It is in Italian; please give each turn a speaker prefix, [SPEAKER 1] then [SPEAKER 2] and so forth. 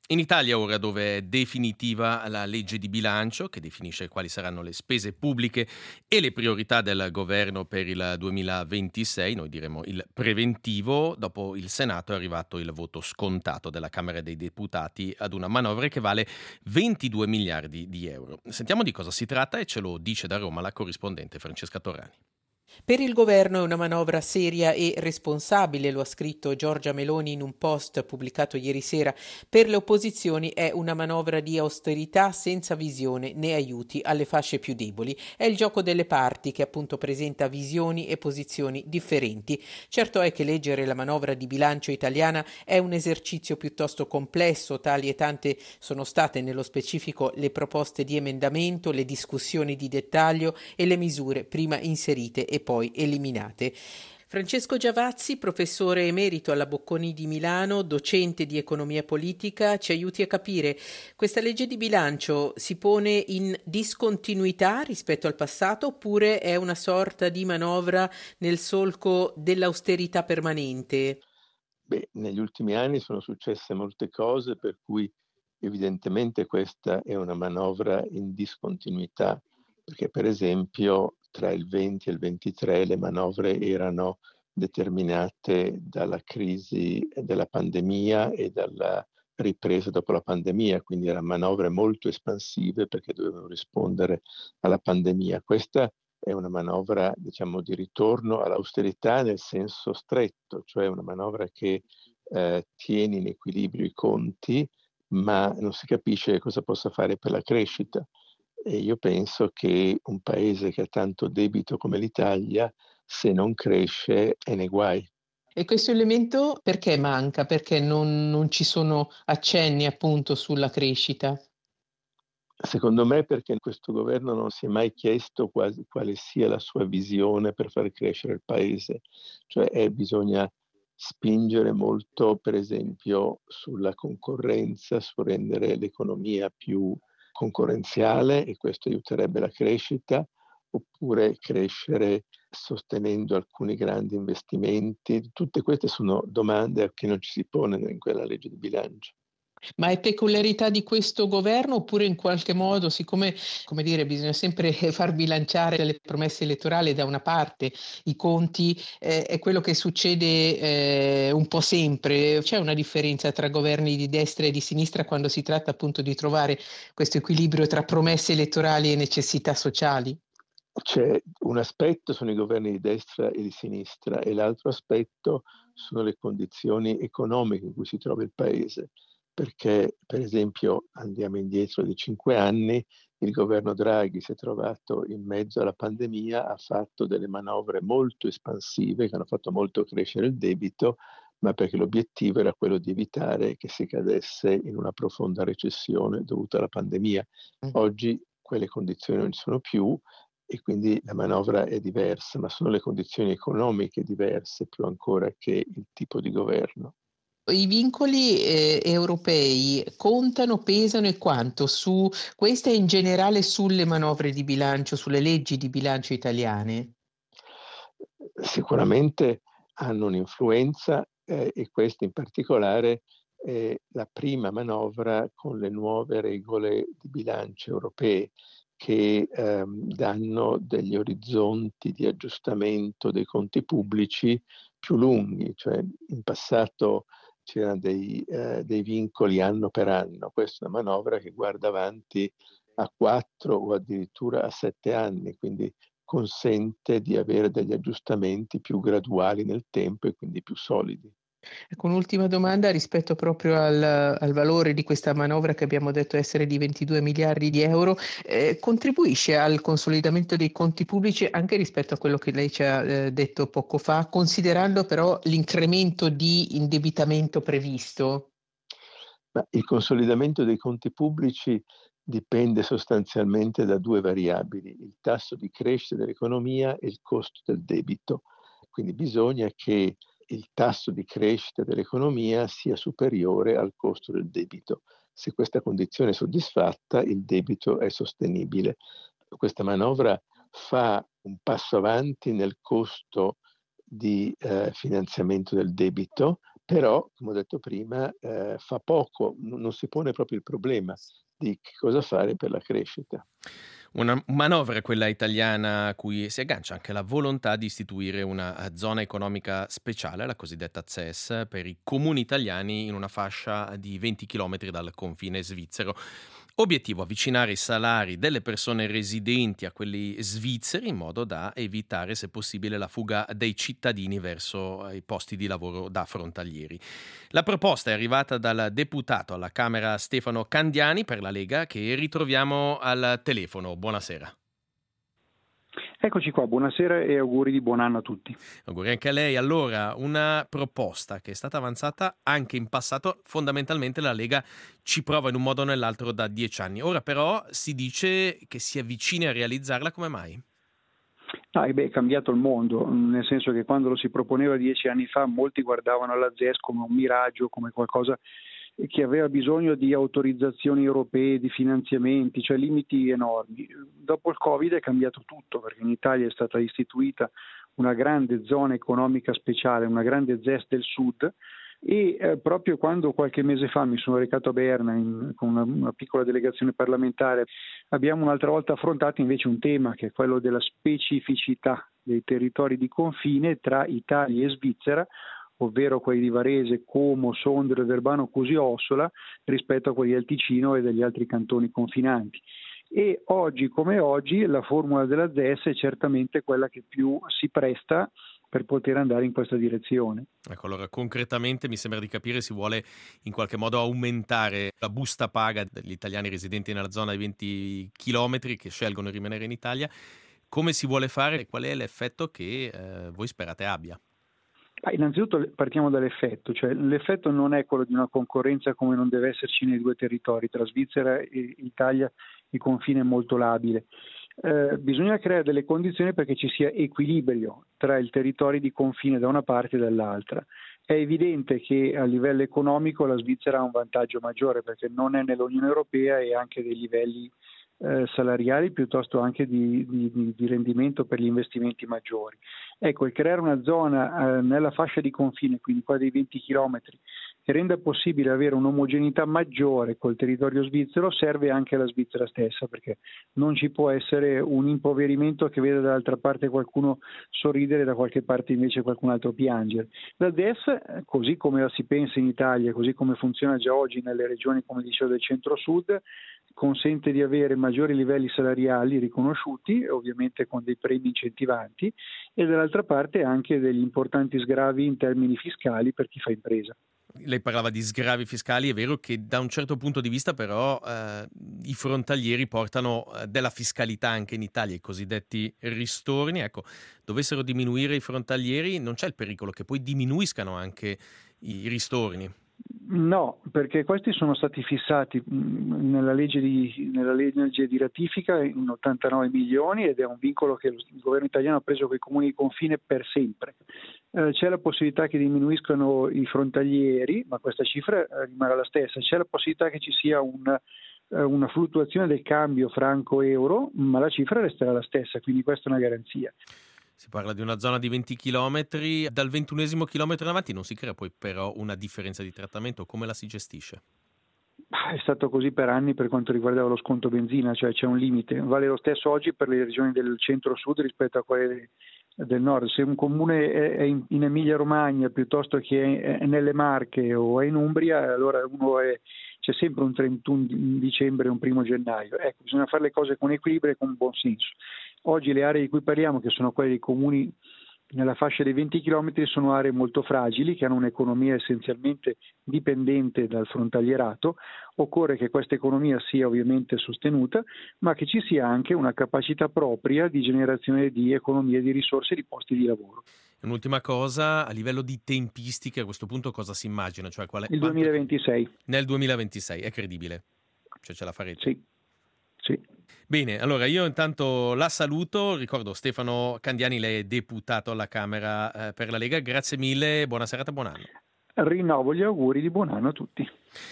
[SPEAKER 1] In Italia ora, dove è definitiva la legge di bilancio che definisce quali saranno le spese pubbliche e le priorità del governo per il 2026, noi diremo il preventivo, dopo il Senato è arrivato il voto scontato della Camera dei Deputati ad una manovra che vale 22 miliardi di euro. Sentiamo di cosa si tratta e ce lo dice da Roma la corrispondente Francesca Torrani.
[SPEAKER 2] Per il governo è una manovra seria e responsabile, lo ha scritto Giorgia Meloni in un post pubblicato ieri sera. Per le opposizioni è una manovra di austerità senza visione né aiuti alle fasce più deboli. È il gioco delle parti che appunto presenta visioni e posizioni differenti. Certo è che leggere la manovra di bilancio italiana è un esercizio piuttosto complesso, tali e tante sono state nello specifico le proposte di emendamento, le discussioni di dettaglio e le misure prima inserite e poi eliminate. Francesco Giavazzi, professore emerito alla Bocconi di Milano, docente di economia politica, ci aiuti a capire, questa legge di bilancio si pone in discontinuità rispetto al passato oppure è una sorta di manovra nel solco dell'austerità permanente?
[SPEAKER 3] Beh, negli ultimi anni sono successe molte cose per cui evidentemente questa è una manovra in discontinuità, perché per esempio tra il 20 e il 23 le manovre erano determinate dalla crisi della pandemia e dalla ripresa dopo la pandemia, quindi erano manovre molto espansive perché dovevano rispondere alla pandemia. Questa è una manovra, diciamo, di ritorno all'austerità nel senso stretto, cioè una manovra che tiene in equilibrio i conti, ma non si capisce cosa possa fare per la crescita. E io penso che un paese che ha tanto debito come l'Italia, se non cresce, è nei guai.
[SPEAKER 2] E questo elemento perché manca? Perché non ci sono accenni appunto sulla crescita?
[SPEAKER 3] Secondo me perché questo governo non si è mai chiesto quale sia la sua visione per far crescere il paese, cioè bisogna spingere molto per esempio sulla concorrenza, su rendere l'economia più concorrenziale e questo aiuterebbe la crescita, oppure crescere sostenendo alcuni grandi investimenti. Tutte queste sono domande che non ci si pone in quella legge di bilancio.
[SPEAKER 2] Ma è peculiarità di questo governo oppure in qualche modo, siccome, come dire, bisogna sempre far bilanciare le promesse elettorali da una parte, i conti, è quello che succede un po' sempre. C'è una differenza tra governi di destra e di sinistra quando si tratta appunto di trovare questo equilibrio tra promesse elettorali e necessità sociali?
[SPEAKER 3] C'è un aspetto sono i governi di destra e di sinistra e l'altro aspetto sono le condizioni economiche in cui si trova il paese, perché per esempio andiamo indietro di 5 anni, il governo Draghi si è trovato in mezzo alla pandemia, ha fatto delle manovre molto espansive che hanno fatto molto crescere il debito, ma perché l'obiettivo era quello di evitare che si cadesse in una profonda recessione dovuta alla pandemia. Oggi quelle condizioni non ci sono più e quindi la manovra è diversa, ma sono le condizioni economiche diverse più ancora che il tipo di governo.
[SPEAKER 2] I vincoli, europei contano, pesano e quanto su queste e in generale sulle manovre di bilancio, sulle leggi di bilancio italiane?
[SPEAKER 3] Sicuramente hanno un'influenza e questa in particolare è la prima manovra con le nuove regole di bilancio europee che danno degli orizzonti di aggiustamento dei conti pubblici più lunghi, cioè in passato c'erano dei vincoli anno per anno, questa è una manovra che guarda avanti a 4 o addirittura a 7 anni, quindi consente di avere degli aggiustamenti più graduali nel tempo e quindi più solidi.
[SPEAKER 2] Ecco, un'ultima domanda rispetto proprio al valore di questa manovra che abbiamo detto essere di 22 miliardi di euro, contribuisce al consolidamento dei conti pubblici anche rispetto a quello che lei ci ha, detto poco fa, considerando però l'incremento di indebitamento previsto?
[SPEAKER 3] Ma il consolidamento dei conti pubblici dipende sostanzialmente da 2 variabili: il tasso di crescita dell'economia e il costo del debito. Quindi bisogna che il tasso di crescita dell'economia sia superiore al costo del debito. Se questa condizione è soddisfatta, il debito è sostenibile. Questa manovra fa un passo avanti nel costo di finanziamento del debito, però, come ho detto prima, fa poco, non si pone proprio il problema di che cosa fare per la crescita.
[SPEAKER 1] Una manovra, quella italiana, a cui si aggancia anche la volontà di istituire una zona economica speciale, la cosiddetta ZES, per i comuni italiani in una fascia di 20 chilometri dal confine svizzero. Obiettivo: avvicinare i salari delle persone residenti a quelli svizzeri in modo da evitare, se possibile, la fuga dei cittadini verso i posti di lavoro da frontalieri. La proposta è arrivata dal deputato alla Camera Stefano Candiani per la Lega, che ritroviamo al telefono. Buonasera.
[SPEAKER 4] Eccoci qua, buonasera e auguri di buon anno a tutti.
[SPEAKER 1] Auguri anche a lei. Allora, una proposta che è stata avanzata anche in passato, fondamentalmente la Lega ci prova in un modo o nell'altro da 10 anni. Ora però si dice che si avvicini a realizzarla, come mai?
[SPEAKER 4] È cambiato il mondo, nel senso che quando lo si proponeva 10 anni fa molti guardavano la ZES come un miraggio, come qualcosa che aveva bisogno di autorizzazioni europee, di finanziamenti, cioè limiti enormi. Dopo il Covid è cambiato tutto, perché in Italia è stata istituita una grande zona economica speciale, una grande ZES del Sud, e proprio quando qualche mese fa mi sono recato a Berna con una piccola delegazione parlamentare, abbiamo un'altra volta affrontato invece un tema che è quello della specificità dei territori di confine tra Italia e Svizzera, ovvero quelli di Varese, Como, Sondrio, Verbano, Cusio, Ossola, rispetto a quelli del Ticino e degli altri cantoni confinanti. E oggi come oggi la formula della ZES è certamente quella che più si presta per poter andare in questa direzione.
[SPEAKER 1] Ecco, allora concretamente mi sembra di capire si vuole in qualche modo aumentare la busta paga degli italiani residenti nella zona di 20 chilometri che scelgono di rimanere in Italia. Come si vuole fare e qual è l'effetto che voi sperate abbia?
[SPEAKER 4] Innanzitutto partiamo dall'effetto, cioè l'effetto non è quello di una concorrenza come non deve esserci nei due territori, tra Svizzera e Italia il confine è molto labile. Bisogna creare delle condizioni perché ci sia equilibrio tra i territori di confine da una parte e dall'altra. È evidente che a livello economico la Svizzera ha un vantaggio maggiore perché non è nell'Unione Europea e ha anche dei livelli salariali piuttosto anche di rendimento per gli investimenti maggiori. Ecco, il creare una zona nella fascia di confine, quindi qua dei 20 chilometri, che renda possibile avere un'omogeneità maggiore col territorio svizzero serve anche alla Svizzera stessa, perché non ci può essere un impoverimento che veda dall'altra parte qualcuno sorridere e da qualche parte invece qualcun altro piangere. La DES, così come la si pensa in Italia, così come funziona già oggi nelle regioni, come dicevo, del centro-sud, consente di avere maggiori livelli salariali riconosciuti, ovviamente con dei premi incentivanti, e dall'altra parte anche degli importanti sgravi in termini fiscali per chi fa impresa.
[SPEAKER 1] Lei parlava di sgravi fiscali, è vero che da un certo punto di vista però i frontalieri portano della fiscalità anche in Italia, i cosiddetti ristorni. Ecco, dovessero diminuire i frontalieri, non c'è il pericolo che poi diminuiscano anche i ristorni?
[SPEAKER 4] No, perché questi sono stati fissati nella legge di ratifica in 89 milioni ed è un vincolo che il governo italiano ha preso con i comuni di confine per sempre. C'è la possibilità che diminuiscano i frontalieri, ma questa cifra rimarrà la stessa. C'è la possibilità che ci sia una fluttuazione del cambio franco-euro, ma la cifra resterà la stessa, quindi questa è una garanzia.
[SPEAKER 1] Si parla di una zona di 20 chilometri, dal 21esimo chilometro in avanti non si crea poi però una differenza di trattamento, come la si gestisce?
[SPEAKER 4] È stato così per anni per quanto riguardava lo sconto benzina, cioè c'è un limite, vale lo stesso oggi per le regioni del centro-sud rispetto a quelle del nord. Se un comune è in Emilia-Romagna piuttosto che è nelle Marche o è in Umbria, allora c'è sempre un 31 dicembre e un 1 gennaio. Ecco, bisogna fare le cose con equilibrio e con buon senso. Oggi le aree di cui parliamo, che sono quelle dei comuni nella fascia dei 20 km, sono aree molto fragili, che hanno un'economia essenzialmente dipendente dal frontalierato. Occorre che questa economia sia ovviamente sostenuta, ma che ci sia anche una capacità propria di generazione di economie, di risorse e di posti di lavoro.
[SPEAKER 1] Un'ultima cosa, a livello di tempistiche, a questo punto cosa si immagina? Cioè,
[SPEAKER 4] Il 2026.
[SPEAKER 1] Nel 2026, è credibile? Cioè ce la farete?
[SPEAKER 4] Sì.
[SPEAKER 1] Bene, allora io intanto la saluto, ricordo Stefano Candiani, lei è deputato alla Camera per la Lega, grazie mille, buona serata, buon anno.
[SPEAKER 4] Rinnovo gli auguri di buon anno a tutti.